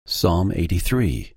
Psalm 83.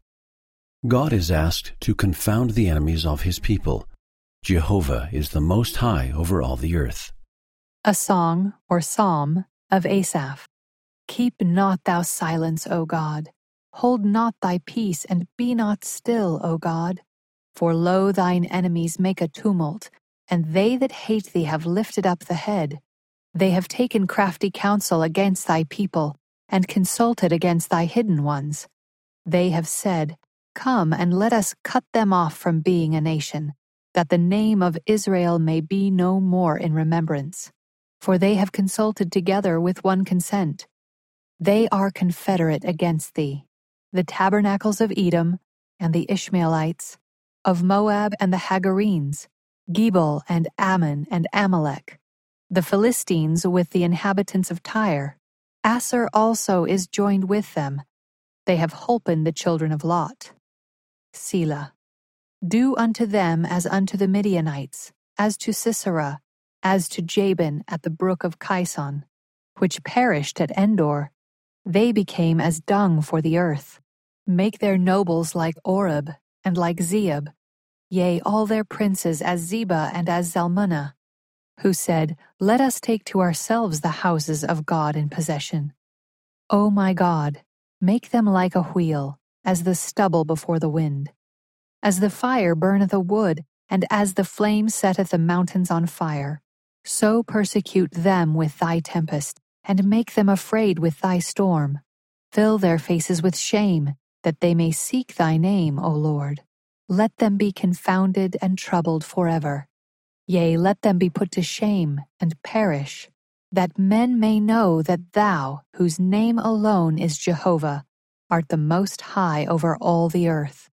God is asked to confound the enemies of his people. Jehovah is the Most High over all the earth. A song or psalm of Asaph. Keep not thou silence, O God. Hold not thy peace, and be not still, O God. For lo, thine enemies make a tumult, and they that hate thee have lifted up the head. They have taken crafty counsel against thy people, and consulted against thy hidden ones. They have said, Come and let us cut them off from being a nation, that the name of Israel may be no more in remembrance. For they have consulted together with one consent. They are confederate against thee, the tabernacles of Edom and the Ishmaelites, of Moab and the Hagarenes, Gebal and Ammon and Amalek, the Philistines with the inhabitants of Tyre. Asser also is joined with them. They have holpen the children of Lot. Selah. Do unto them as unto the Midianites, as to Sisera, as to Jabin at the brook of Kison, which perished at Endor. They became as dung for the earth. Make their nobles like Oreb and like Zeeb, yea, all their princes as Zebah and as Zalmunna, who said, Let us take to ourselves the houses of God in possession. O my God, make them like a wheel, as the stubble before the wind. As the fire burneth a wood, and as the flame setteth the mountains on fire, so persecute them with thy tempest, and make them afraid with thy storm. Fill their faces with shame, that they may seek thy name, O Lord. Let them be confounded and troubled forever. Yea, let them be put to shame and perish, that men may know that thou, whose name alone is Jehovah, art the Most High over all the earth.